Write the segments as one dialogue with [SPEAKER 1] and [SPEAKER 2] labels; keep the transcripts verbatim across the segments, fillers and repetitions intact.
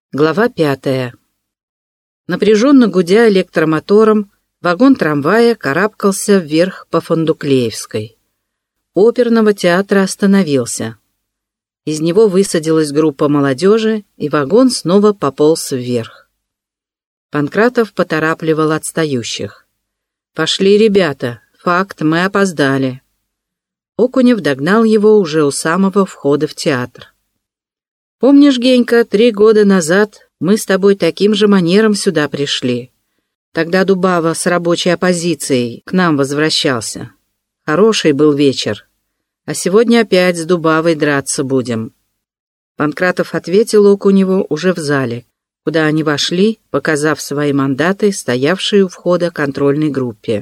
[SPEAKER 1] Глава пятая. Напряженно гудя электромотором, вагон трамвая карабкался вверх по Фондуклеевской. У оперного театра остановился. Из него высадилась группа молодежи, и вагон снова пополз вверх. Панкратов поторапливал отстающих. «Пошли, ребята! Факт, мы опоздали!» Окунев догнал его уже у самого входа в театр. «Помнишь, Генька, три года назад мы с тобой таким же манером сюда пришли? Тогда Дубава с рабочей оппозицией к нам возвращался. Хороший был вечер. А сегодня опять с Дубавой драться будем». Панкратов ответил Окуневу уже в зале, куда они вошли, показав свои мандаты, стоявшие у входа контрольной группе.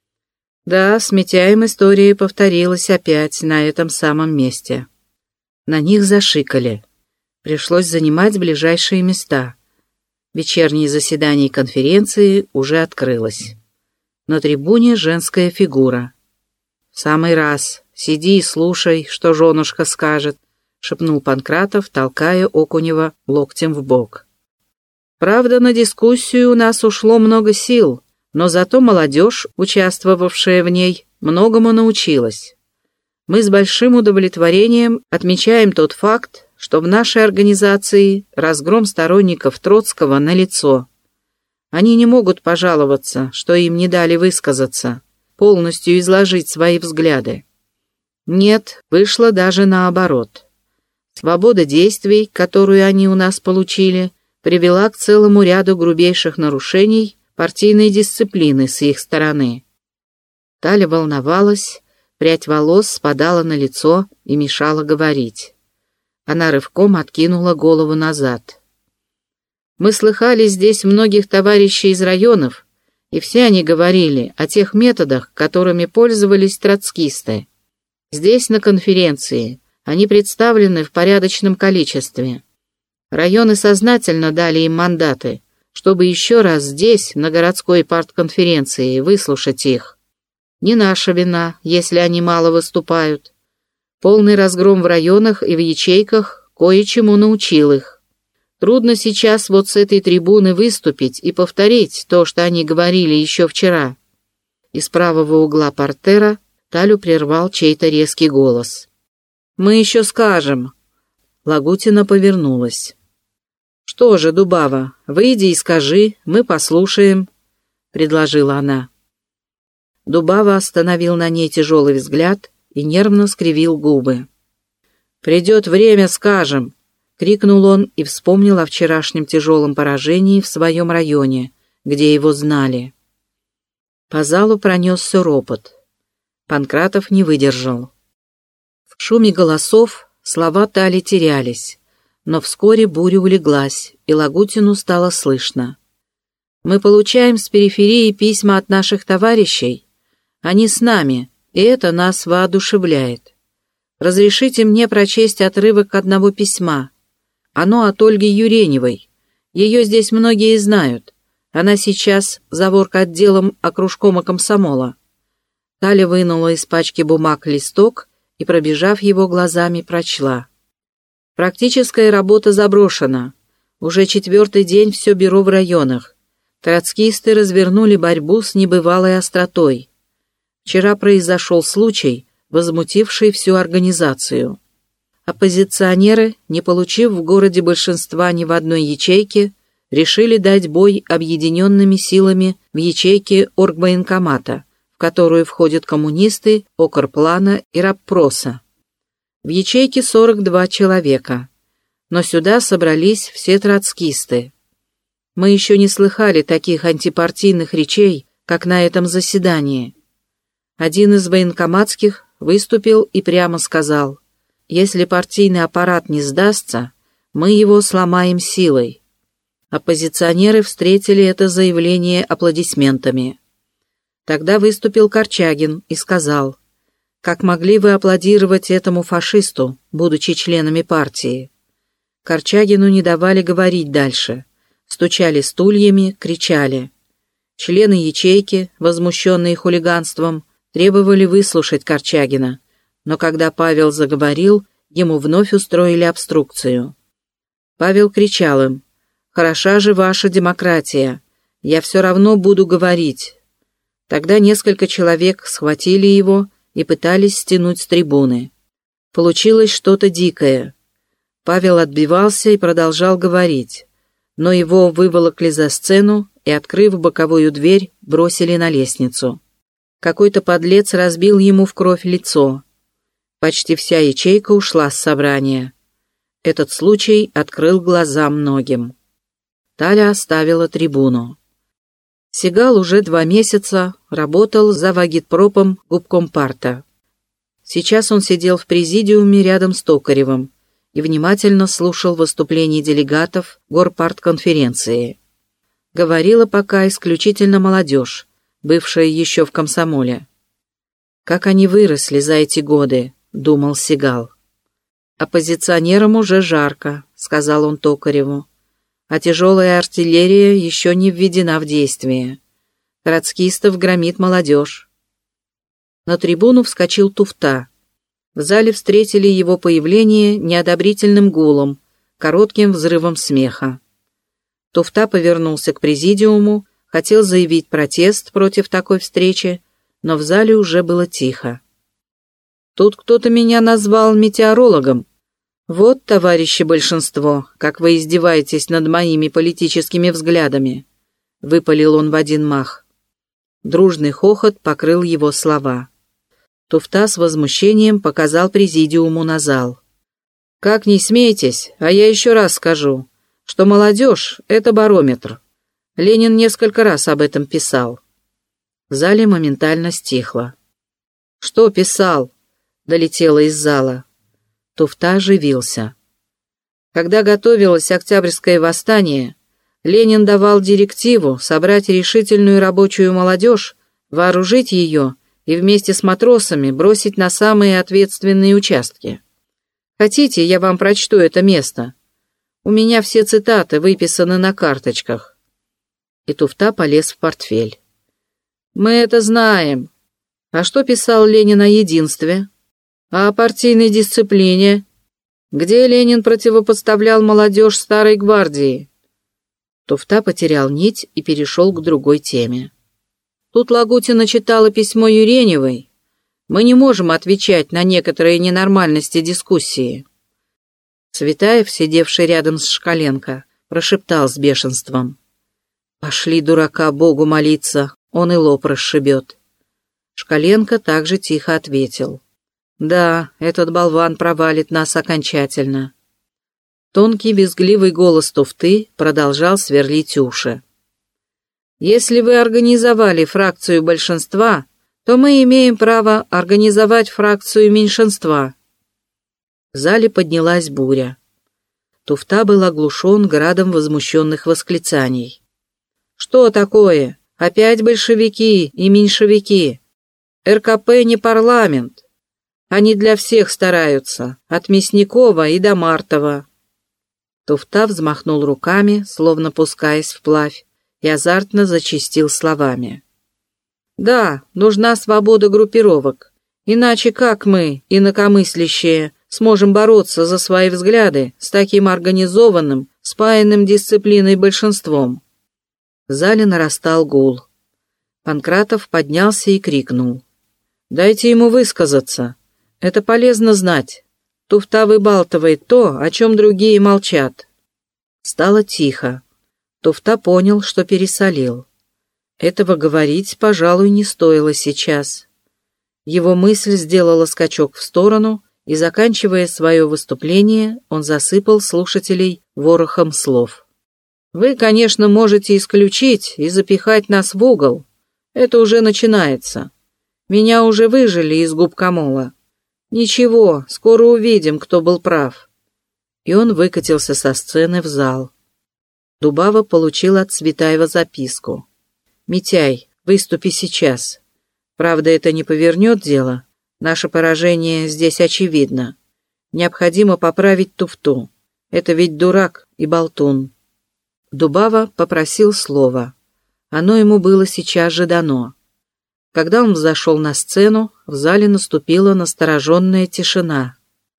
[SPEAKER 1] Да, с Митяем история повторилась опять на этом самом месте. На них зашикали. Пришлось занимать ближайшие места. Вечернее заседание конференции уже открылось. На трибуне женская фигура. «В самый раз. Сиди и слушай, что женушка скажет», — шепнул Панкратов, толкая Окунева локтем в бок. «Правда, на дискуссию у нас ушло много сил, но зато молодежь, участвовавшая в ней, многому научилась. Мы с большим удовлетворением отмечаем тот факт, что в нашей организации разгром сторонников Троцкого налицо. Они не могут пожаловаться, что им не дали высказаться, полностью изложить свои взгляды. Нет, вышло даже наоборот. Свобода действий, которую они у нас получили, привела к целому ряду грубейших нарушений партийной дисциплины с их стороны. Таля волновалась, прядь волос спадала на лицо и мешала говорить. Она рывком откинула голову назад. «Мы слыхали здесь многих товарищей из районов, и все они говорили о тех методах, которыми пользовались троцкисты. Здесь, на конференции, они представлены в порядочном количестве. Районы сознательно дали им мандаты, чтобы еще раз здесь, на городской партконференции, выслушать их. Не наша вина, если они мало выступают. Полный разгром в районах и в ячейках кое-чему научил их. Трудно сейчас вот с этой трибуны выступить и повторить то, что они говорили еще вчера». Из правого угла портера Талю прервал чей-то резкий голос. «Мы еще скажем». Лагутина повернулась. «Что же, Дубава, выйди и скажи, мы послушаем», — предложила она. Дубава остановил на ней тяжелый взгляд и нервно скривил губы. «Придет время, скажем», — крикнул он и вспомнил о вчерашнем тяжелом поражении в своем районе, где его знали. По залу пронесся ропот. Панкратов не выдержал. В шуме голосов слова Тали терялись, но вскоре буря улеглась, и Лагутину стало слышно. «Мы получаем с периферии письма от наших товарищей. Они с нами, и это нас воодушевляет. Разрешите мне прочесть отрывок одного письма. Оно от Ольги Юреневой. Ее здесь многие знают. Она сейчас заворка отделом окружкома комсомола». Таля вынула из пачки бумаг листок и, пробежав его глазами, прочла. «Практическая работа заброшена. Уже четвертый день все бюро в районах. Троцкисты развернули борьбу с небывалой остротой. Вчера произошел случай, возмутивший всю организацию. Оппозиционеры, не получив в городе большинства ни в одной ячейке, решили дать бой объединенными силами в ячейке оргвоенкомата, в которую входят коммунисты, Окрплана и Рабпроса. В ячейке сорок два человека, но сюда собрались все троцкисты. Мы еще не слыхали таких антипартийных речей, как на этом заседании. Один из военкоматских выступил и прямо сказал: «Если партийный аппарат не сдастся, мы его сломаем силой». Оппозиционеры встретили это заявление аплодисментами. Тогда выступил Корчагин и сказал: «Как могли вы аплодировать этому фашисту, будучи членами партии?» Корчагину не давали говорить дальше. Стучали стульями, кричали. Члены ячейки, возмущенные хулиганством, требовали выслушать Корчагина, но когда Павел заговорил, ему вновь устроили обструкцию. Павел кричал им: Хороша же ваша демократия. Я все равно буду говорить». Тогда несколько человек схватили его и пытались стянуть с трибуны. Получилось что-то дикое. Павел отбивался и продолжал говорить, но его выволокли за сцену и, открыв боковую дверь, бросили на лестницу. Какой-то подлец разбил ему в кровь лицо. Почти вся ячейка ушла с собрания. Этот случай открыл глаза многим. Таля оставила трибуну. Сигал уже два месяца работал за вагитпропом губкомпарта. Сейчас он сидел в президиуме рядом с Токаревым и внимательно слушал выступления делегатов горпартконференции. Говорила пока исключительно молодежь, бывшая еще в комсомоле. «Как они выросли за эти годы», — думал Сигал. «Оппозиционерам уже жарко», — сказал он Токареву. «А тяжелая артиллерия еще не введена в действие. Троцкистов громит молодежь». На трибуну вскочил Туфта. В зале встретили его появление неодобрительным гулом, коротким взрывом смеха. Туфта повернулся к президиуму, хотел заявить протест против такой встречи, но в зале уже было тихо. «Тут кто-то меня назвал метеорологом. Вот, товарищи большинство, как вы издеваетесь над моими политическими взглядами», — выпалил он в один мах. Дружный хохот покрыл его слова. Туфта с возмущением показал президиуму на зал. «Как не смейтесь, а я еще раз скажу, что молодежь — это барометр. Ленин несколько раз об этом писал». В зале моментально стихло. «Что писал?» — долетело из зала. Туфта оживился. Когда готовилось Октябрьское восстание, Ленин давал директиву собрать решительную рабочую молодежь, вооружить ее и вместе с матросами бросить на самые ответственные участки. Хотите, я вам прочту это место? У меня все цитаты выписаны на карточках». И Туфта полез в портфель. «Мы это знаем. А что писал Ленин о единстве? А о партийной дисциплине? Где Ленин противопоставлял молодежь Старой гвардии?» Туфта потерял нить и перешел к другой теме. «Тут Лагутина читала письмо Юреневой. Мы не можем отвечать на некоторые ненормальности дискуссии». Цветаев, сидевший рядом с Шкаленко, прошептал с бешенством: «Пошли дурака Богу молиться, он и лоб расшибет». Шкаленко также тихо ответил: «Да, этот болван провалит нас окончательно». Тонкий визгливый голос Туфты продолжал сверлить уши. «Если вы организовали фракцию большинства, то мы имеем право организовать фракцию меньшинства». В зале поднялась буря. Туфта был оглушен градом возмущенных восклицаний. «Что такое? Опять большевики и меньшевики? РКП не парламент. Они для всех стараются, от Мясникова и до Мартова». Туфта взмахнул руками, словно пускаясь вплавь, и азартно зачастил словами. «Да, нужна свобода группировок. Иначе как мы, инакомыслящие, сможем бороться за свои взгляды с таким организованным, спаянным дисциплиной большинством?» В зале нарастал гул. Панкратов поднялся и крикнул: «Дайте ему высказаться. Это полезно знать. Туфта выбалтывает то, о чем другие молчат». Стало тихо. Туфта понял, что пересолил. Этого говорить, пожалуй, не стоило сейчас. Его мысль сделала скачок в сторону, и, заканчивая свое выступление, он засыпал слушателей ворохом слов. «Вы, конечно, можете исключить и запихать нас в угол. Это уже начинается. Меня уже выжили из губкомола. Ничего, скоро увидим, кто был прав». И он выкатился со сцены в зал. Дубава получил от Цветаева записку. «Митяй, выступи сейчас. Правда, это не повернет дело. Наше поражение здесь очевидно. Необходимо поправить Туфту. Это ведь дурак и болтун». Дубава попросил слова. Оно ему было сейчас же дано. Когда он взошел на сцену, в зале наступила настороженная тишина.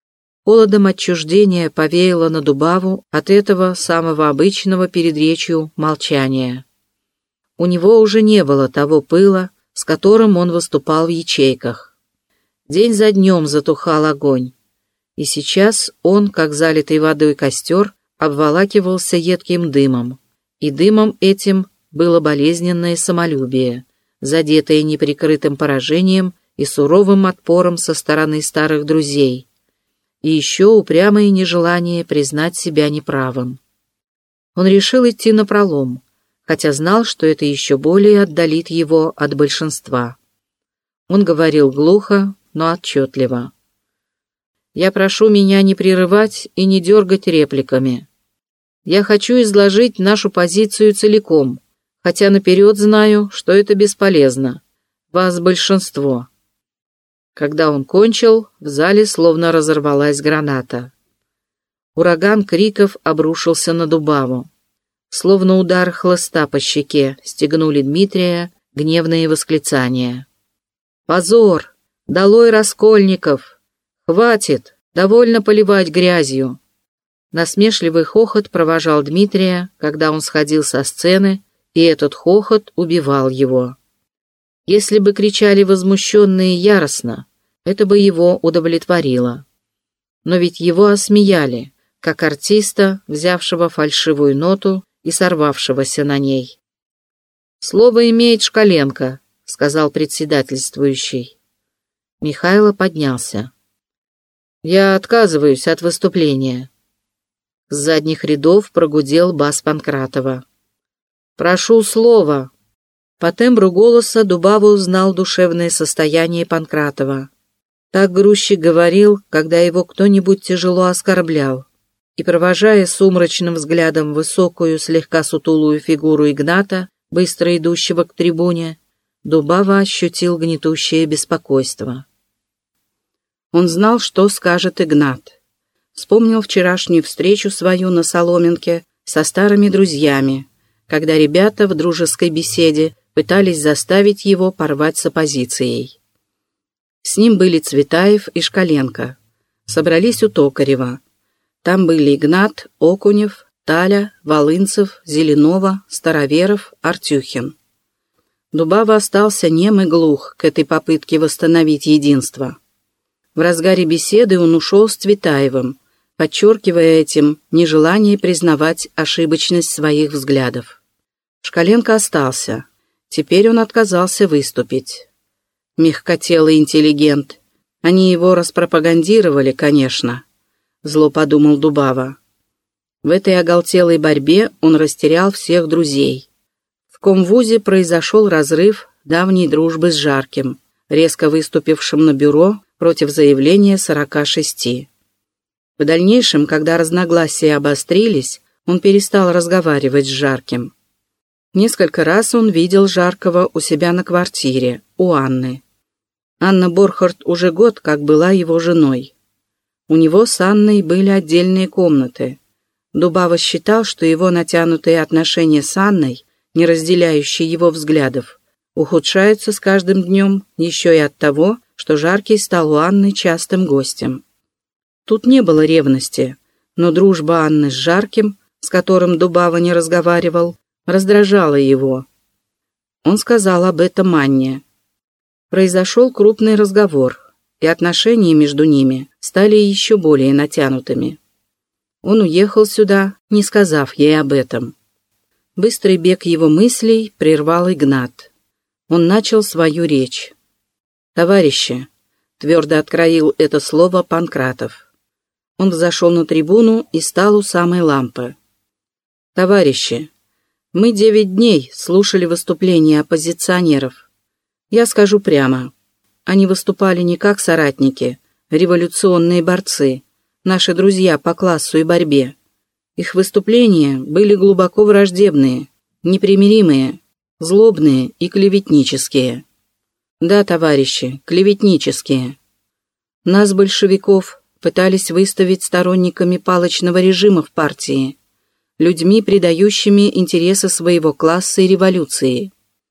[SPEAKER 1] Холодом отчуждения повеяло на Дубаву от этого самого обычного перед речью молчания. У него уже не было того пыла, с которым он выступал в ячейках. День за днем затухал огонь, и сейчас он, как залитый водой костер, обволакивался едким дымом, и дымом этим было болезненное самолюбие, задетое неприкрытым поражением и суровым отпором со стороны старых друзей, и еще упрямое нежелание признать себя неправым. Он решил идти напролом, хотя знал, что это еще более отдалит его от большинства. Он говорил глухо, но отчетливо. «Я прошу меня не прерывать и не дергать репликами. Я хочу изложить нашу позицию целиком, хотя наперед знаю, что это бесполезно. Вас большинство». Когда он кончил, в зале словно разорвалась граната. Ураган криков обрушился на Дубаву. Словно удар хлыста по щеке стегнули Дмитрия гневные восклицания. «Позор! Долой Раскольников! Хватит! Довольно поливать грязью!» Насмешливый хохот провожал Дмитрия, когда он сходил со сцены, и этот хохот убивал его. Если бы кричали возмущенные яростно, это бы его удовлетворило. Но ведь его осмеяли, как артиста, взявшего фальшивую ноту и сорвавшегося на ней. «Слово имеет Шкаленко», — сказал председательствующий. Михайло поднялся. «Я отказываюсь от выступления». С задних рядов прогудел бас Панкратова. «Прошу слова». По тембру голоса Дубава узнал душевное состояние Панкратова. Так грузчик говорил, когда его кто-нибудь тяжело оскорблял. И, провожая сумрачным взглядом высокую, слегка сутулую фигуру Игната, быстро идущего к трибуне, Дубава ощутил гнетущее беспокойство. Он знал, что скажет Игнат. Вспомнил вчерашнюю встречу свою на Соломенке со старыми друзьями, когда ребята в дружеской беседе пытались заставить его порвать с оппозицией. С ним были Цветаев и Шкаленко. Собрались у Токарева. Там были Игнат, Окунев, Таля, Волынцев, Зеленова, Староверов, Артюхин. Дубава остался нем и глух к этой попытке восстановить единство. В разгаре беседы он ушел с Цветаевым, подчеркивая этим нежелание признавать ошибочность своих взглядов. Шкаленко остался. Теперь он отказался выступить. Мягкотелый интеллигент. Они его распропагандировали, конечно, зло подумал Дубава. В этой оголтелой борьбе он растерял всех друзей. В комвузе произошел разрыв давней дружбы с Жарким, резко выступившим на бюро против заявления сорока шести. В дальнейшем, когда разногласия обострились, он перестал разговаривать с Жарким. Несколько раз он видел Жаркого у себя на квартире, у Анны. Анна Борхард уже год как была его женой. У него с Анной были отдельные комнаты. Дубава считал, что его натянутые отношения с Анной, не разделяющие его взглядов, ухудшаются с каждым днем еще и от того, что Жаркий стал у Анны частым гостем. Тут не было ревности, но дружба Анны с Жарким, с которым Дубава не разговаривал, раздражала его. Он сказал об этом Анне. Произошел крупный разговор, и отношения между ними стали еще более натянутыми. Он уехал сюда, не сказав ей об этом. Быстрый бег его мыслей прервал Игнат. Он начал свою речь. «Товарищи», — твердо откроил это слово Панкратов. Он взошел на трибуну и стал у самой лампы. «Товарищи, мы девять дней слушали выступления оппозиционеров. Я скажу прямо, они выступали не как соратники, революционные борцы, наши друзья по классу и борьбе. Их выступления были глубоко враждебные, непримиримые, злобные и клеветнические. Да, товарищи, клеветнические. Нас, большевиков, пытались выставить сторонниками палочного режима в партии, людьми, предающими интересы своего класса и революции.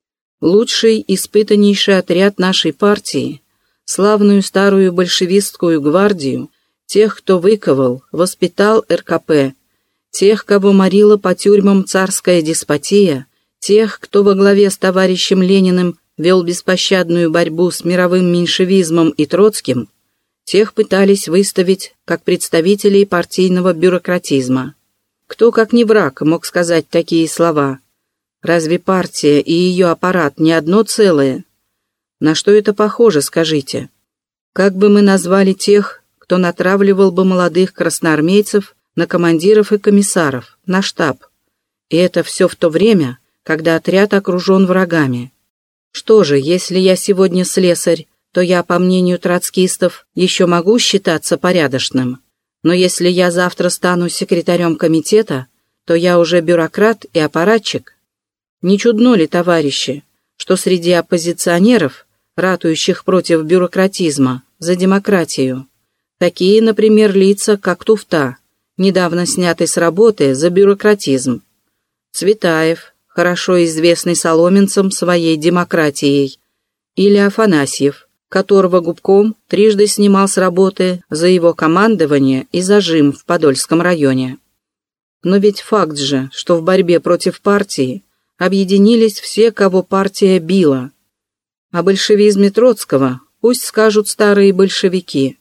[SPEAKER 1] Лучший, испытаннейший отряд нашей партии, славную старую большевистскую гвардию, тех, кто выковал, воспитал эр ка пэ, тех, кого морила по тюрьмам царская деспотия, тех, кто во главе с товарищем Лениным вел беспощадную борьбу с мировым меньшевизмом и Троцким, тех пытались выставить как представителей партийного бюрократизма. Кто, как не враг, мог сказать такие слова? Разве партия и ее аппарат не одно целое? На что это похоже, скажите? Как бы мы назвали тех, кто натравливал бы молодых красноармейцев на командиров и комиссаров, на штаб? И это все в то время, когда отряд окружен врагами. Что же, если я сегодня слесарь, то я, по мнению троцкистов, еще могу считаться порядочным. Но если я завтра стану секретарем комитета, то я уже бюрократ и аппаратчик. Не чудно ли, товарищи, что среди оппозиционеров, ратующих против бюрократизма, за демократию, такие, например, лица, как Туфта, недавно снятый с работы за бюрократизм, Цветаев, хорошо известный соломенцам своей демократией, или Афанасьев, которого губком трижды снимал с работы за его командование и зажим в Подольском районе. Но ведь факт же, что в борьбе против партии объединились все, кого партия била. О большевизме Троцкого пусть скажут старые большевики.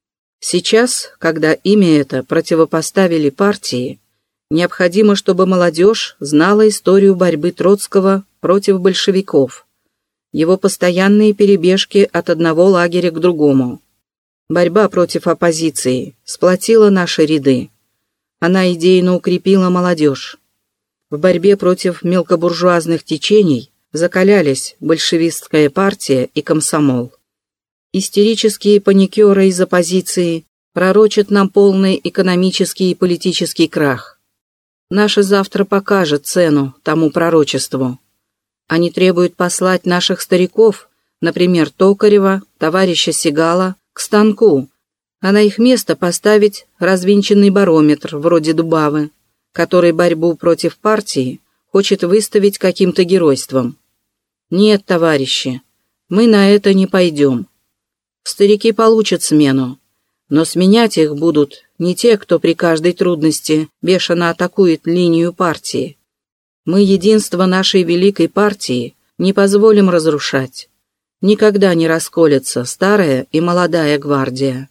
[SPEAKER 1] Сейчас, когда имя это противопоставили партии, необходимо, чтобы молодежь знала историю борьбы Троцкого против большевиков, его постоянные перебежки от одного лагеря к другому. Борьба против оппозиции сплотила наши ряды. Она идейно укрепила молодежь. В борьбе против мелкобуржуазных течений закалялись большевистская партия и комсомол. Истерические паникеры из оппозиции пророчат нам полный экономический и политический крах. Наше завтра покажет цену тому пророчеству. Они требуют послать наших стариков, например, Токарева, товарища Сигала, к станку, а на их место поставить развинченный барометр, вроде Дубавы, который борьбу против партии хочет выставить каким-то геройством. Нет, товарищи, мы на это не пойдем. Старики получат смену, но сменять их будут не те, кто при каждой трудности бешено атакует линию партии. Мы единство нашей великой партии не позволим разрушать. Никогда не расколется старая и молодая гвардия.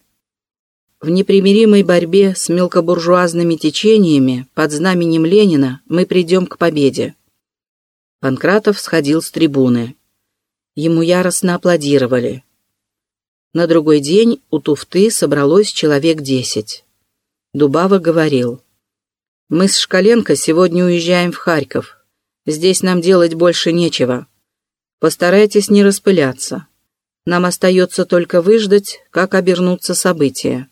[SPEAKER 1] В непримиримой борьбе с мелкобуржуазными течениями под знаменем Ленина мы придем к победе. Панкратов сходил с трибуны. Ему яростно аплодировали. На другой день у Туфты собралось человек десять. Дубава говорил: «Мы с Шкаленко сегодня уезжаем в Харьков. Здесь нам делать больше нечего. Постарайтесь не распыляться. Нам остается только выждать, как обернутся события.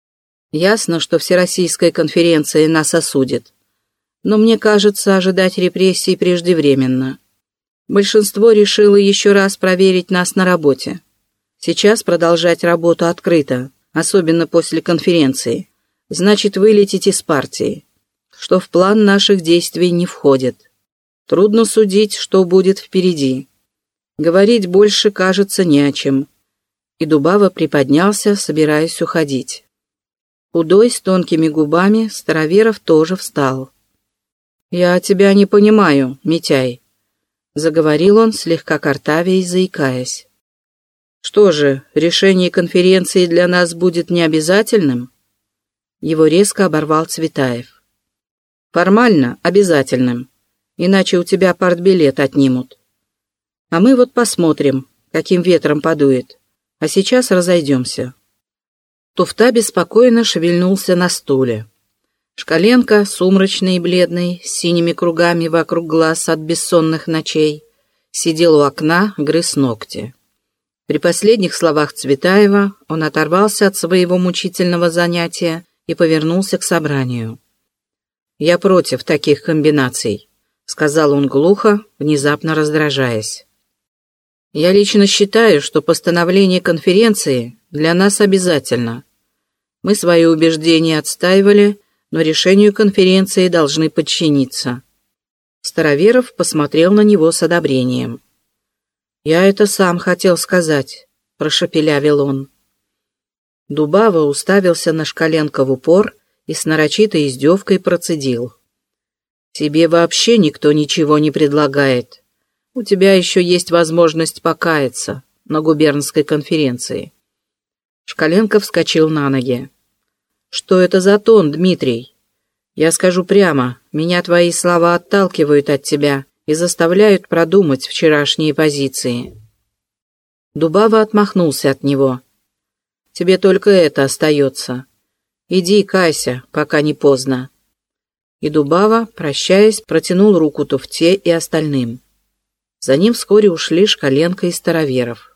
[SPEAKER 1] Ясно, что Всероссийская конференция нас осудит. Но мне кажется, ожидать репрессий преждевременно. Большинство решило еще раз проверить нас на работе. Сейчас продолжать работу открыто, особенно после конференции, значит вылететь из партии, что в план наших действий не входит. Трудно судить, что будет впереди. Говорить больше, кажется, не о чем». И Дубава приподнялся, собираясь уходить. Худой, с тонкими губами, Староверов тоже встал. «Я тебя не понимаю, Митяй», — заговорил он, слегка картавя и заикаясь. «Что же, решение конференции для нас будет необязательным?» Его резко оборвал Цветаев. «Формально обязательным, иначе у тебя партбилет отнимут. А мы вот посмотрим, каким ветром подует, а сейчас разойдемся». Туфта беспокойно шевельнулся на стуле. Шкаленко, сумрачный и бледный, с синими кругами вокруг глаз от бессонных ночей, сидел у окна, грыз ногти. При последних словах Цветаева он оторвался от своего мучительного занятия и повернулся к собранию. «Я против таких комбинаций», — сказал он глухо, внезапно раздражаясь. «Я лично считаю, что постановление конференции для нас обязательно. Мы свои убеждения отстаивали, но решению конференции должны подчиниться». Староверов посмотрел на него с одобрением. «Я это сам хотел сказать», — прошепелявил он. Дубава уставился на Шкаленко в упор и с нарочитой издевкой процедил. «Тебе вообще никто ничего не предлагает. У тебя еще есть возможность покаяться на губернской конференции». Шкаленко вскочил на ноги. «Что это за тон, Дмитрий? Я скажу прямо, меня твои слова отталкивают от тебя и заставляют продумать вчерашние позиции». Дубава отмахнулся от него. «Тебе только это остается. Иди кайся, пока не поздно». И Дубава, прощаясь, протянул руку Туфте и остальным. За ним вскоре ушли Шкаленко и Староверов.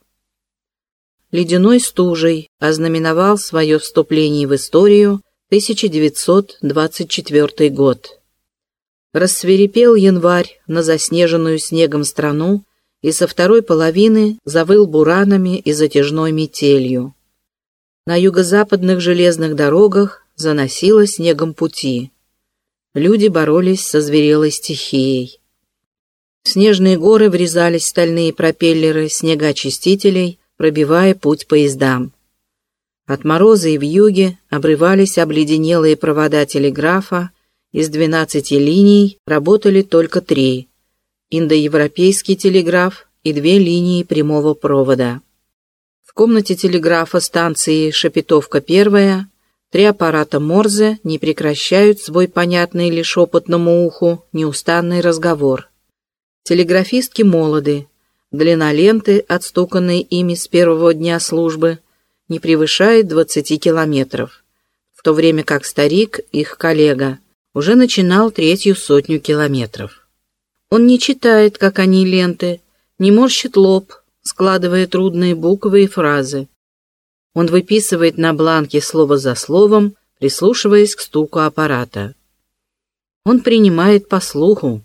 [SPEAKER 1] Ледяной стужей ознаменовал свое вступление в историю тысяча девятьсот двадцать четвёртый год. Рассвирепел январь на заснеженную снегом страну и со второй половины завыл буранами и затяжной метелью. На юго-западных железных дорогах заносило снегом пути. Люди боролись со зверелой стихией. В снежные горы врезались стальные пропеллеры снегоочистителей, пробивая путь поездам. От мороза и вьюги обрывались обледенелые провода телеграфа, из двенадцати линий работали только три — индоевропейский телеграф и две линии прямого провода. В комнате телеграфа станции Шепетовка-Первая три аппарата Морзе не прекращают свой понятный лишь опытному уху неустанный разговор. Телеграфистки молоды, длина ленты, отстуканной ими с первого дня службы, не превышает двадцати километров, в то время как старик, их коллега, уже начинал третью сотню километров. Он не читает, как они, ленты, не морщит лоб, складывая трудные буквы и фразы. Он выписывает на бланке слово за словом, прислушиваясь к стуку аппарата. Он принимает по слуху.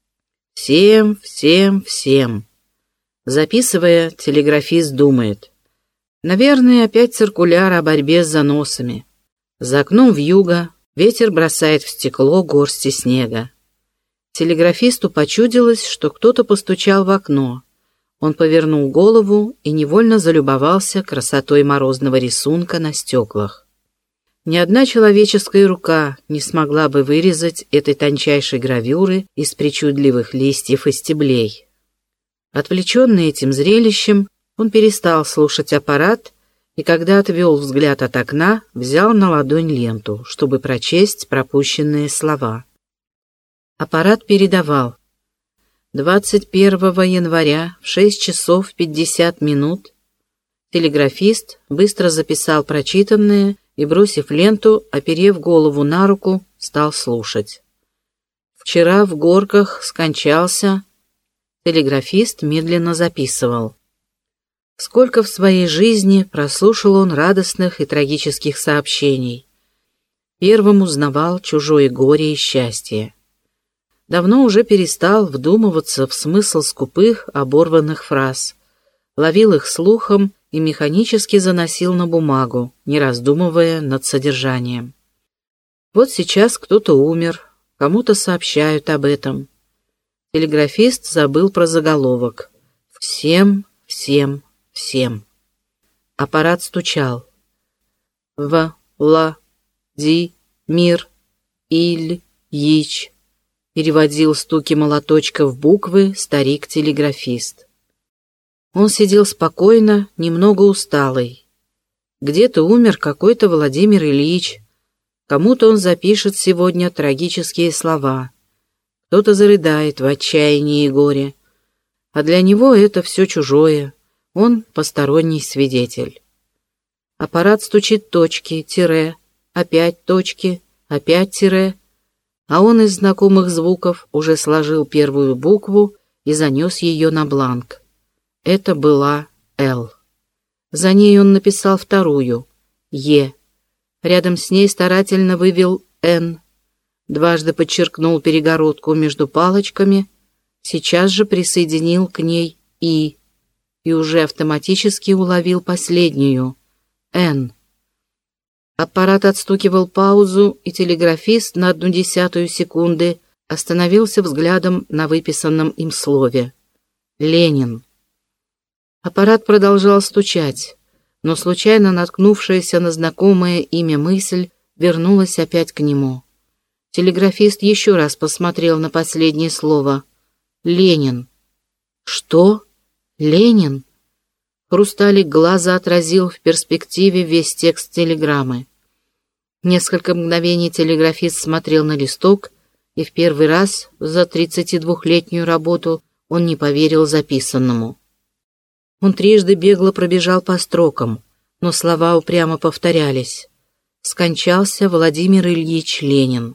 [SPEAKER 1] Всем, всем, всем. Записывая, телеграфист думает. Наверное, опять циркуляр о борьбе с заносами. За окном вьюга, ветер бросает в стекло горсти снега. Телеграфисту почудилось, что кто-то постучал в окно. Он повернул голову и невольно залюбовался красотой морозного рисунка на стеклах. Ни одна человеческая рука не смогла бы вырезать этой тончайшей гравюры из причудливых листьев и стеблей. Отвлеченный этим зрелищем, он перестал слушать аппарат и, когда отвел взгляд от окна, взял на ладонь ленту, чтобы прочесть пропущенные слова. Аппарат передавал. двадцать первого января в шесть часов пятьдесят минут телеграфист быстро записал прочитанное и, бросив ленту, оперев голову на руку, стал слушать. Вчера в Горках скончался... Телеграфист медленно записывал. Сколько в своей жизни прослушал он радостных и трагических сообщений. Первым узнавал чужое горе и счастье. Давно уже перестал вдумываться в смысл скупых, оборванных фраз, ловил их слухом и механически заносил на бумагу, не раздумывая над содержанием. Вот сейчас кто-то умер, кому-то сообщают об этом. Телеграфист забыл про заголовок. Всем, всем, всем. Аппарат стучал. В, ла, ди, мир, иль, ич. Переводил стуки молоточка в буквы старик-телеграфист. Он сидел спокойно, немного усталый. Где-то умер какой-то Владимир Ильич. Кому-то он запишет сегодня трагические слова. Кто-то зарыдает в отчаянии и горе. А для него это все чужое. Он посторонний свидетель. Аппарат стучит точки, тире, опять точки, опять тире. А он из знакомых звуков уже сложил первую букву и занес ее на бланк. Это была «Л». За ней он написал вторую «Е». Рядом с ней старательно вывел «Н». Дважды подчеркнул перегородку между палочками, сейчас же присоединил к ней «И» и уже автоматически уловил последнюю «Н». Аппарат отстукивал паузу, и телеграфист на одну десятую секунды остановился взглядом на выписанном им слове «Ленин». Аппарат продолжал стучать. но случайно наткнувшаяся на знакомое имя мысль вернулась опять к нему. Телеграфист еще раз посмотрел на последнее слово. «Ленин». «Что? Ленин?» Хрусталик глаза отразил в перспективе весь текст телеграммы. Несколько мгновений телеграфист смотрел на листок, и в первый раз за тридцатидвухлетнюю работу он не поверил записанному. Он трижды бегло пробежал по строкам, но слова упрямо повторялись. «Скончался Владимир Ильич Ленин».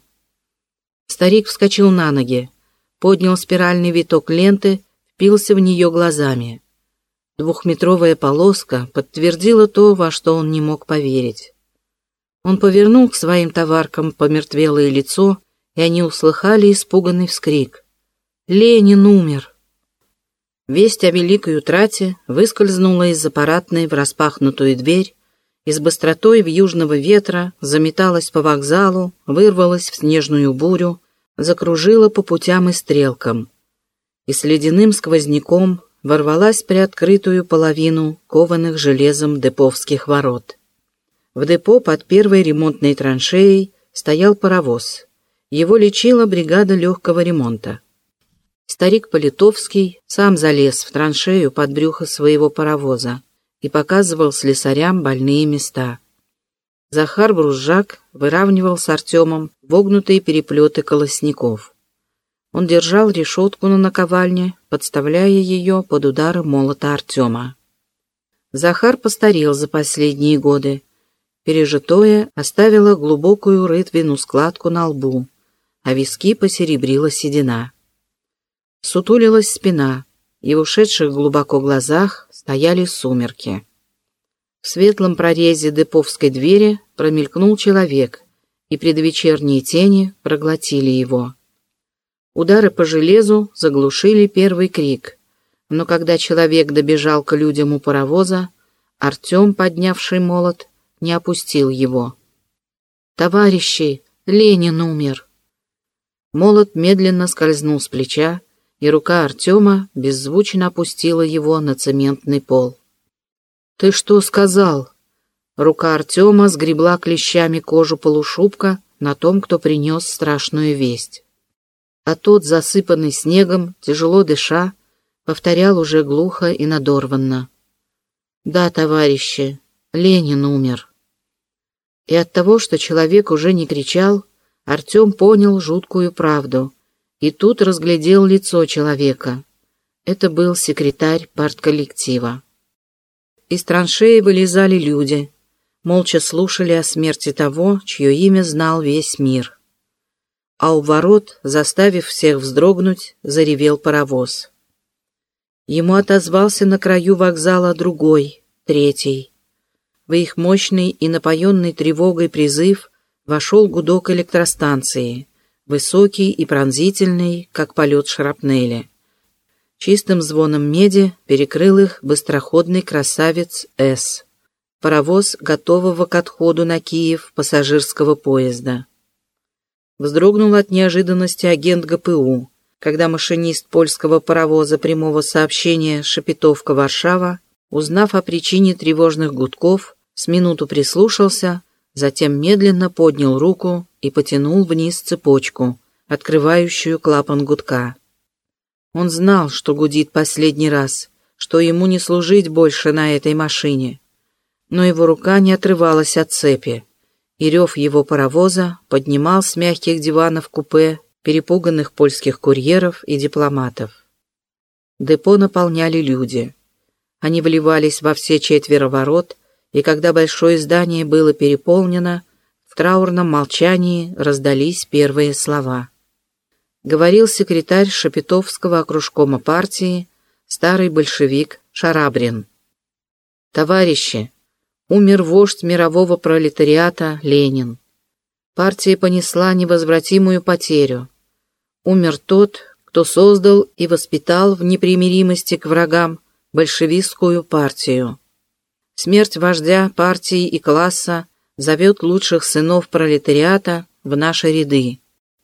[SPEAKER 1] Старик вскочил на ноги, поднял спиральный виток ленты, впился в нее глазами. Двухметровая полоска подтвердила то, во что он не мог поверить. Он повернул к своим товаркам помертвелое лицо, и они услыхали испуганный вскрик. «Ленин умер!» Весть о великой утрате выскользнула из аппаратной в распахнутую дверь и с быстротой вьюжного ветра заметалась по вокзалу, вырвалась в снежную бурю, закружила по путям и стрелкам. И с ледяным сквозняком ворвалась в приоткрытую половину кованых железом деповских ворот. В депо под первой ремонтной траншеей стоял паровоз. Его лечила бригада легкого ремонта. Старик Политовский сам залез в траншею под брюхо своего паровоза и показывал слесарям больные места. Захар Брузжак выравнивал с Артемом вогнутые переплеты колосников. Он держал решетку на наковальне, подставляя ее под удары молота Артема. Захар постарел за последние годы. Пережитое оставило глубокую рытвину складку на лбу, а виски посеребрила седина. Сутулилась спина, и в ушедших глубоко глазах стояли сумерки. В светлом прорезе деповской двери промелькнул человек, и предвечерние тени проглотили его. Удары по железу заглушили первый крик, но когда человек добежал к людям у паровоза, Артем, поднявший молот, не опустил его. «Товарищи, Ленин умер!» Молот медленно скользнул с плеча, и рука Артема беззвучно опустила его на цементный пол. «Ты что сказал?» Рука Артема сгребла клещами кожу полушубка на том, кто принес страшную весть. А тот, засыпанный снегом, тяжело дыша, повторял уже глухо и надорванно. «Да, товарищи, Ленин умер». И от того, что человек уже не кричал, Артем понял жуткую правду, и тут разглядел лицо человека. Это был секретарь партколлектива. Из траншеи вылезали люди, молча слушали о смерти того, чье имя знал весь мир. А у ворот, заставив всех вздрогнуть, заревел паровоз. Ему отозвался на краю вокзала другой, третий. В их мощный и напоенный тревогой призыв вошел гудок электростанции, высокий и пронзительный, как полет шрапнели. Чистым звоном меди перекрыл их быстроходный красавец «С», паровоз, готового к отходу на Киев пассажирского поезда. Вздрогнул от неожиданности агент ГПУ, когда машинист польского паровоза прямого сообщения Шепетовка-Варшава, узнав о причине тревожных гудков, с минуту прислушался, затем медленно поднял руку и потянул вниз цепочку, открывающую клапан гудка. Он знал, что гудит последний раз, что ему не служить больше на этой машине. Но его рука не отрывалась от цепи, и рев его паровоза поднимал с мягких диванов купе перепуганных польских курьеров и дипломатов. Депо наполняли люди. Они вливались во все четверо ворот, и когда большое здание было переполнено, в траурном молчании раздались первые слова. Говорил секретарь Шепетовского окружкома партии, старый большевик Шарабрин. «Товарищи, умер вождь мирового пролетариата Ленин. Партия понесла невозвратимую потерю. Умер тот, кто создал и воспитал в непримиримости к врагам большевистскую партию. Смерть вождя партии и класса зовет лучших сынов пролетариата в наши ряды.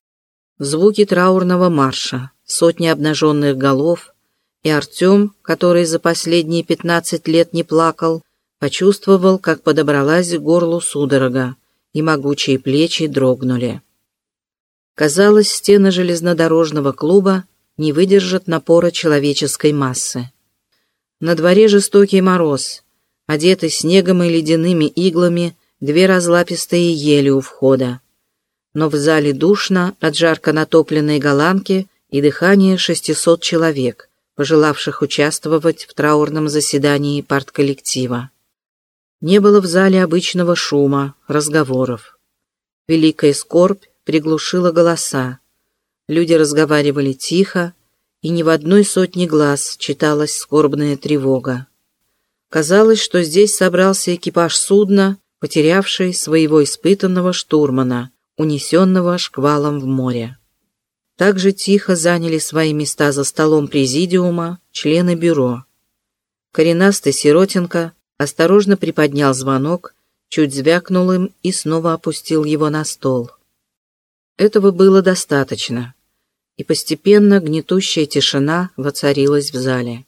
[SPEAKER 1] Звуки траурного марша, сотни обнаженных голов, и Артем, который за последние пятнадцать лет не плакал, Почувствовал, как подобралась к горлу судорога, и могучие плечи дрогнули. Казалось, стены железнодорожного клуба не выдержат напора человеческой массы. На дворе жестокий мороз. Одеты снегом и ледяными иглами две разлапистые ели у входа. Но в зале душно от жарко натопленной голландки и дыхания шестисот человек, пожелавших участвовать в траурном заседании партколлектива. Не было в зале обычного шума, разговоров. Великая скорбь приглушила голоса. Люди разговаривали тихо, и ни в одной сотне глаз читалась скорбная тревога. Казалось, что здесь собрался экипаж судна, потерявший своего испытанного штурмана, унесенного шквалом в море. Так же тихо заняли свои места за столом президиума члены бюро. Коренастый Сиротенко осторожно приподнял звонок, чуть звякнул им и снова опустил его на стол. Этого было достаточно, и постепенно гнетущая тишина воцарилась в зале.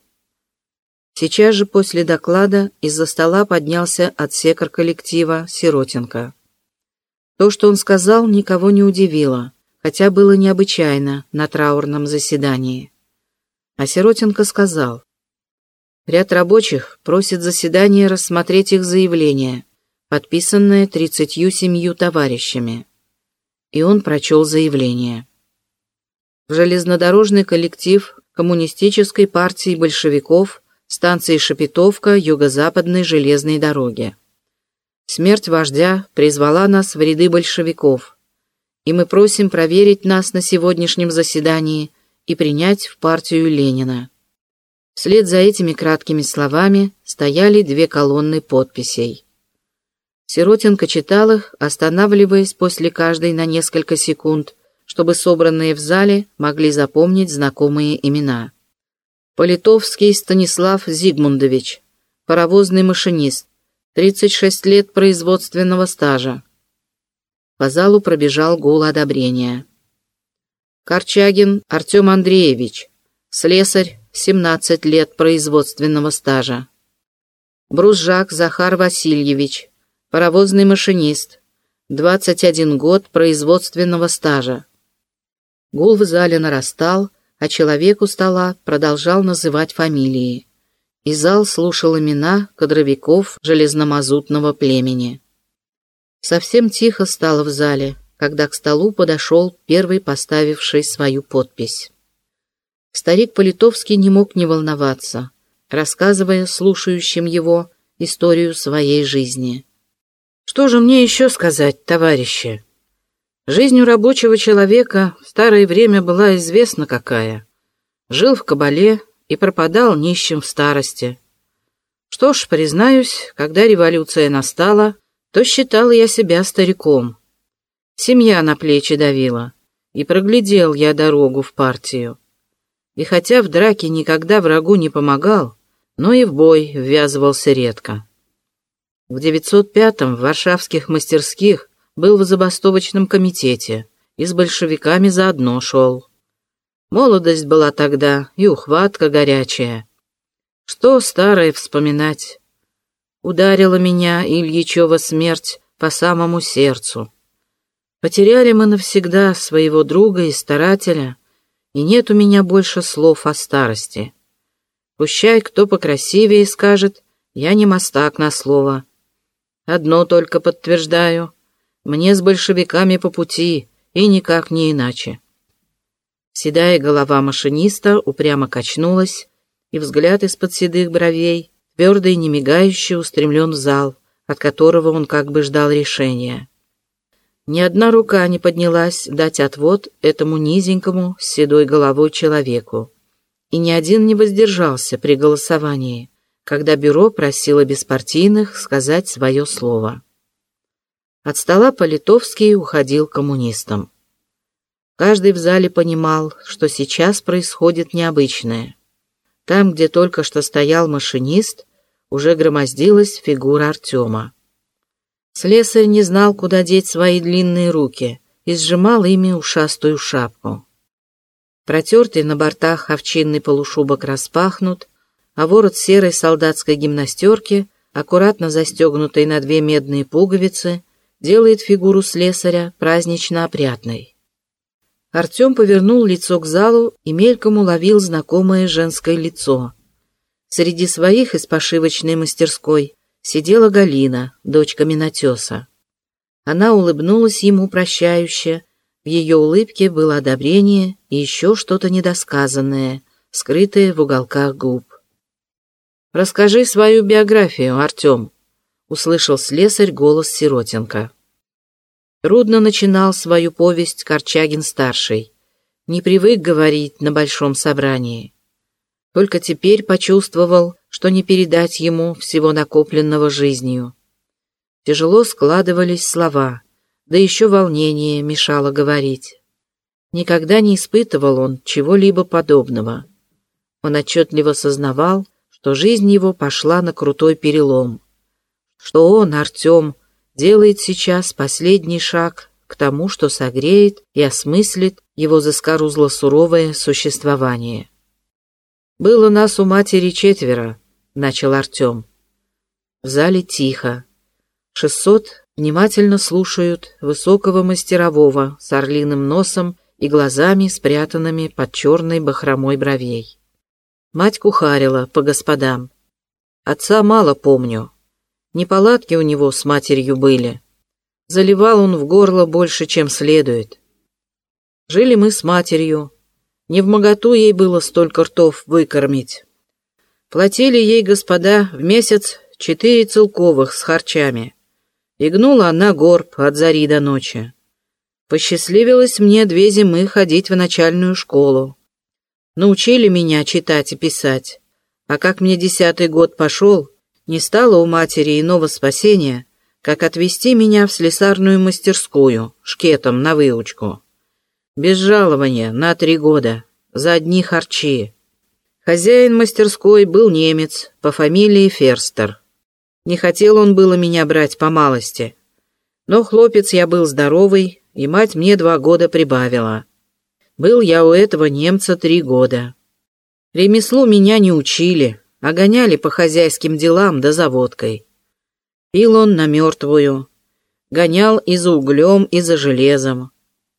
[SPEAKER 1] Сейчас же после доклада из-за стола поднялся отсекер коллектива Сиротенко. То, что он сказал, никого не удивило, хотя было необычайно на траурном заседании. А Сиротенко сказал: «Ряд рабочих просит заседание рассмотреть их заявление, подписанное тридцатью семью товарищами». И он прочел заявление. В железнодорожный коллектив Коммунистической партии большевиков станции Шепетовка Юго-Западной железной дороги. Смерть вождя призвала нас в ряды большевиков, и мы просим проверить нас на сегодняшнем заседании и принять в партию Ленина. Вслед за этими краткими словами стояли две колонны подписей. Сиротенко читал их, останавливаясь после каждой на несколько секунд, чтобы собранные в зале могли запомнить знакомые имена. Политовский Станислав Зигмундович, паровозный машинист, тридцать шесть лет производственного стажа. По залу пробежал гул одобрения. Корчагин Артем Андреевич, слесарь, семнадцать лет производственного стажа. Брузжак Захар Васильевич, паровозный машинист, двадцать один год производственного стажа. Гул в зале нарастал, а человек у стола продолжал называть фамилии. И зал слушал имена кадровиков железномазутного племени. Совсем тихо стало в зале, когда к столу подошел первый поставивший свою подпись. Старик Политовский не мог не волноваться, рассказывая слушающим его историю своей жизни. «Что же мне еще сказать, товарищи? Жизнь у рабочего человека в старое время была известна какая. Жил в кабале и пропадал нищим в старости. Что ж, признаюсь, когда революция настала, то считал я себя стариком. Семья на плечи давила, и проглядел я дорогу в партию. И хотя в драке никогда врагу не помогал, но и в бой ввязывался редко. В девятьсот пятом в варшавских мастерских был в забастовочном комитете и с большевиками заодно шел. Молодость была тогда и ухватка горячая. Что старое вспоминать? Ударила меня Ильичева смерть по самому сердцу. Потеряли мы навсегда своего друга и старателя, и нет у меня больше слов о старости. Пущай кто покрасивее скажет, я не мастак на слово. Одно только подтверждаю, мне с большевиками по пути, и никак не иначе. Седая голова машиниста упрямо качнулась, и взгляд из-под седых бровей, твердо и немигающе устремлен в зал, от которого он как бы ждал решения. Ни одна рука не поднялась дать отвод этому низенькому с седой головой человеку, и ни один не воздержался при голосовании, когда бюро просило беспартийных сказать свое слово. От стола Политовский уходил коммунистом. Каждый в зале понимал, что сейчас происходит необычное. Там, где только что стоял машинист, уже громоздилась фигура Артема. Слесарь не знал, куда деть свои длинные руки, и сжимал ими ушастую шапку. Протертый на бортах овчинный полушубок распахнут, а ворот серой солдатской гимнастерки аккуратно застегнутой на две медные пуговицы, делает фигуру слесаря празднично опрятной. Артем повернул лицо к залу и мельком уловил знакомое женское лицо. Среди своих из пошивочной мастерской сидела Галина, дочка минотеса. Она улыбнулась ему прощающе, в ее улыбке было одобрение и еще что-то недосказанное, скрытое в уголках губ. «Расскажи свою биографию, Артем», — услышал слесарь голос Сиротенко. Трудно начинал свою повесть Корчагин-старший, не привык говорить на большом собрании. Только теперь почувствовал, что не передать ему всего накопленного жизнью. Тяжело складывались слова, да еще волнение мешало говорить. Никогда не испытывал он чего-либо подобного. Он отчетливо сознавал, что жизнь его пошла на крутой перелом, что он, Артем, делает сейчас последний шаг к тому, что согреет и осмыслит его заскорузло-суровое существование. «Было нас у матери четверо», — начал Артем. В зале тихо. Шестьсот внимательно слушают высокого мастерового с орлиным носом и глазами, спрятанными под черной бахромой бровей. Мать кухарила по господам. Отца мало помню. Неполадки у него с матерью были. Заливал он в горло больше, чем следует. Жили мы с матерью. Невмоготу ей было столько ртов выкормить. Платили ей господа в месяц четыре целковых с харчами. И гнула она горб от зари до ночи. Посчастливилось мне две зимы ходить в начальную школу. Научили меня читать и писать. А как мне десятый год пошел, не стало у матери иного спасения, как отвезти меня в слесарную мастерскую, шкетом на выучку. Без жалования на три года, за одни харчи. Хозяин мастерской был немец по фамилии Ферстер. Не хотел он было меня брать по малости. Но хлопец я был здоровый, и мать мне два года прибавила. Был я у этого немца три года. Ремеслу меня не учили, а гоняли по хозяйским делам да за водкой. Пил он на мертвую. Гонял и за углем, и за железом.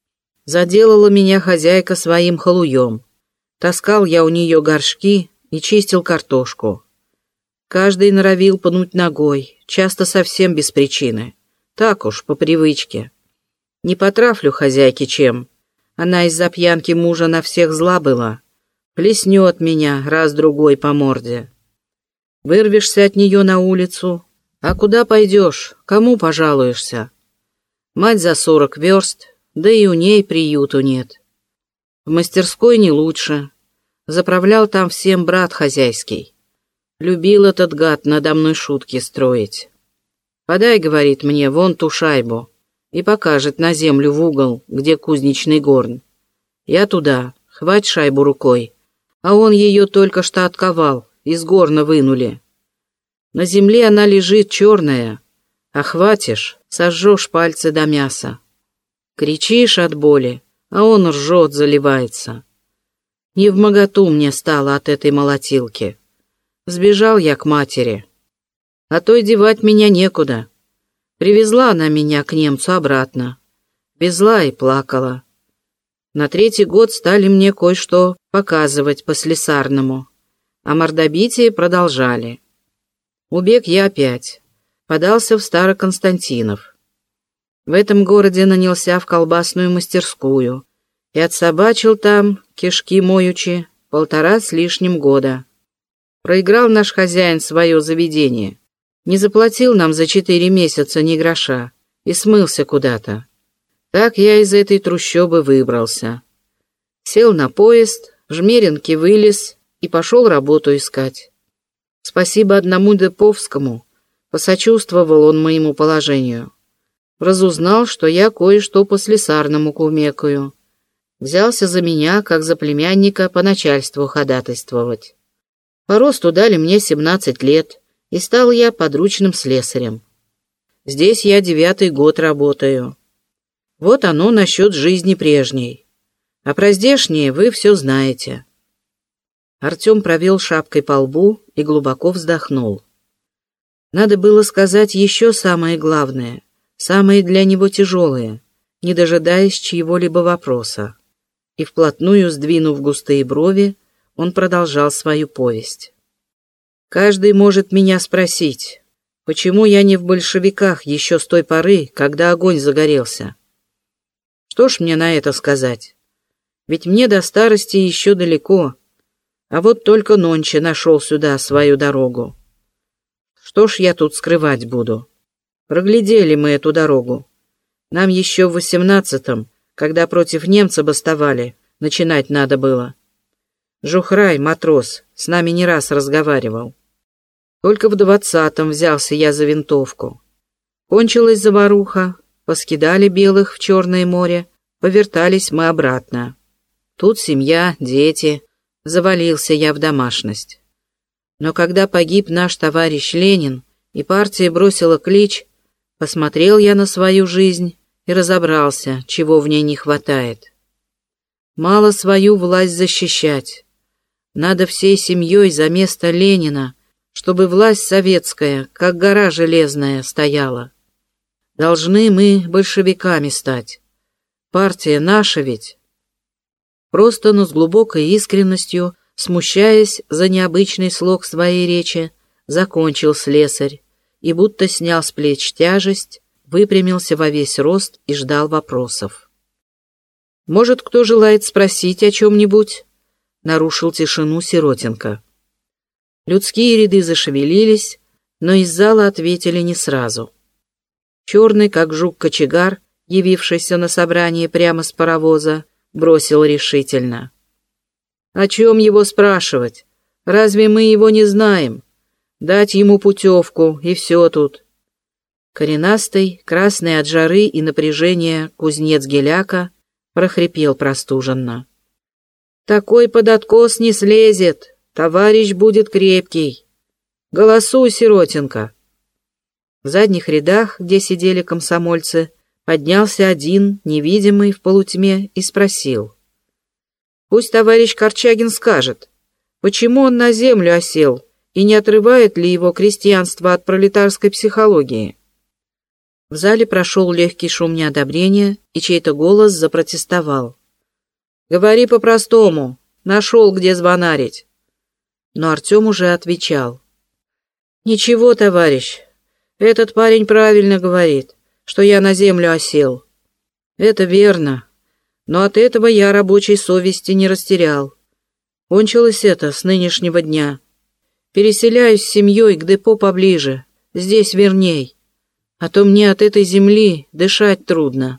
[SPEAKER 1] Заделала меня хозяйка своим халуем. Таскал я у нее горшки и чистил картошку. Каждый норовил пнуть ногой, часто совсем без причины. Так уж, по привычке. Не потрафлю хозяйке чем. Она из-за пьянки мужа на всех зла была. Плеснет меня раз-другой по морде. Вырвешься от нее на улицу. А куда пойдешь, кому пожалуешься? Мать за сорок верст, да и у ней приюту нет. В мастерской не лучше. Заправлял там всем брат хозяйский. Любил этот гад надо мной шутки строить. «Подай, — говорит мне, — вон ту шайбу», и покажет на землю в угол, где кузнечный горн. Я туда, хвать шайбу рукой, а он ее только что отковал, из горна вынули. На земле она лежит черная, а хватишь, сожжешь пальцы до мяса. Кричишь от боли, а он ржет, заливается. Невмоготу мне стало от этой молотилки. Сбежал я к матери. А то и девать меня некуда. Привезла она меня к немцу обратно. Везла и плакала. На третий год стали мне кое-что показывать по-слесарному, а мордобитие продолжали. Убег я опять. Подался в Староконстантинов. В этом городе нанялся в колбасную мастерскую и отсобачил там, кишки моючи, полтора с лишним года. Проиграл наш хозяин свое заведение. Не заплатил нам за четыре месяца ни гроша и смылся куда-то. Так я из этой трущобы выбрался. Сел на поезд, в Жмеринке вылез и пошел работу искать. Спасибо одному Деповскому, посочувствовал он моему положению. Разузнал, что я кое-что по слесарному кумекаю. Взялся за меня, как за племянника, по начальству ходатайствовать. По росту дали мне семнадцать лет, и стал я подручным слесарем. Здесь я девятый год работаю. Вот оно насчет жизни прежней. А про здешнее вы все знаете. Артем провел шапкой по лбу и глубоко вздохнул. Надо было сказать еще самое главное, самое для него тяжелое, не дожидаясь чьего-либо вопроса. И вплотную сдвинув густые брови, он продолжал свою повесть. «Каждый может меня спросить, почему я не в большевиках еще с той поры, когда огонь загорелся? Что ж мне на это сказать? Ведь мне до старости еще далеко, а вот только нонче нашел сюда свою дорогу. Что ж я тут скрывать буду? Проглядели мы эту дорогу. Нам еще в восемнадцатом, когда против немца бастовали, начинать надо было. Жухрай, матрос, с нами не раз разговаривал. Только в двадцатом взялся я за винтовку. Кончилась заваруха, поскидали белых в Черное море, повертались мы обратно. Тут семья, дети, завалился я в домашность. Но когда погиб наш товарищ Ленин, и партия бросила клич, посмотрел я на свою жизнь и разобрался, чего в ней не хватает. Мало свою власть защищать. Надо всей семьей за место Ленина, чтобы власть советская, как гора железная, стояла. Должны мы большевиками стать. Партия наша ведь. Просто, но с глубокой искренностью, смущаясь за необычный слог своей речи, закончил слесарь и будто снял с плеч тяжесть, выпрямился во весь рост и ждал вопросов. «Может, кто желает спросить о чем-нибудь?» — нарушил тишину Сиротенко. Людские ряды зашевелились, но из зала ответили не сразу. Черный, как жук-кочегар, явившийся на собрание прямо с паровоза, бросил решительно. «О чем его спрашивать? Разве мы его не знаем? Дать ему путевку, и все тут». Коренастый, красный от жары и напряжения кузнец Геляка прохрипел простуженно. «Такой под откос не слезет, товарищ будет крепкий. Голосуй, Сиротенко». В задних рядах, где сидели комсомольцы, поднялся один, невидимый в полутьме, и спросил. «Пусть товарищ Корчагин скажет, почему он на землю осел и не отрывает ли его крестьянство от пролетарской психологии?» В зале прошел легкий шум неодобрения, и чей-то голос запротестовал. «Говори по-простому, нашел, где звонарить». Но Артем уже отвечал. «Ничего, товарищ, этот парень правильно говорит, что я на землю осел. Это верно, но от этого я рабочей совести не растерял. Кончилось это с нынешнего дня. Переселяюсь с семьей к депо поближе, здесь верней, а то мне от этой земли дышать трудно».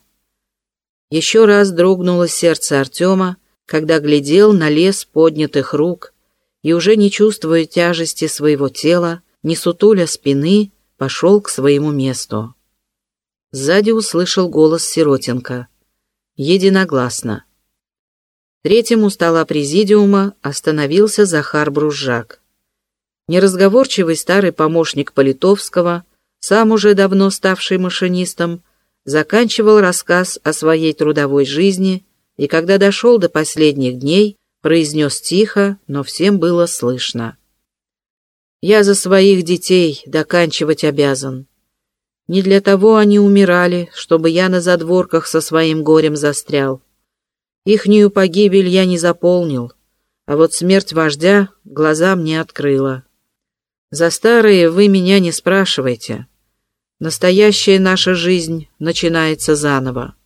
[SPEAKER 1] Еще раз дрогнуло сердце Артема, когда глядел на лес поднятых рук и, уже не чувствуя тяжести своего тела, не сутуля спины, пошел к своему месту. Сзади услышал голос Сиротенко. Единогласно. Третьим у стола президиума остановился Захар Бружак. Неразговорчивый старый помощник Политовского, сам уже давно ставший машинистом, заканчивал рассказ о своей трудовой жизни и, когда дошел до последних дней, произнес тихо, но всем было слышно. «Я за своих детей доканчивать обязан. Не для того они умирали, чтобы я на задворках со своим горем застрял. Ихнюю погибель я не заполнил, а вот смерть вождя глаза мне открыла. За старые вы меня не спрашивайте. Настоящая наша жизнь начинается заново».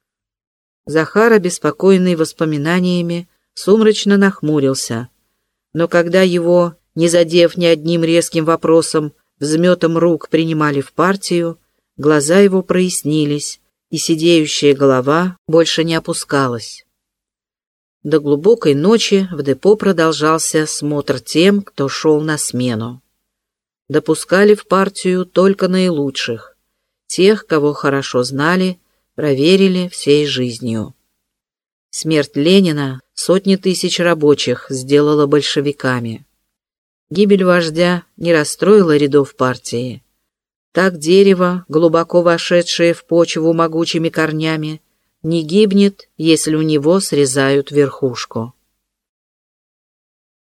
[SPEAKER 1] Захар, обеспокоенный воспоминаниями, сумрачно нахмурился, но когда его, не задев ни одним резким вопросом, взметом рук принимали в партию, глаза его прояснились, и сидеющая голова больше не опускалась. До глубокой ночи в депо продолжался смотр тем, кто шел на смену. Допускали в партию только наилучших, тех, кого хорошо знали, проверили всей жизнью. Смерть Ленина сотни тысяч рабочих сделала большевиками. Гибель вождя не расстроила рядов партии. Так дерево, глубоко вошедшее в почву могучими корнями, не гибнет, если у него срезают верхушку.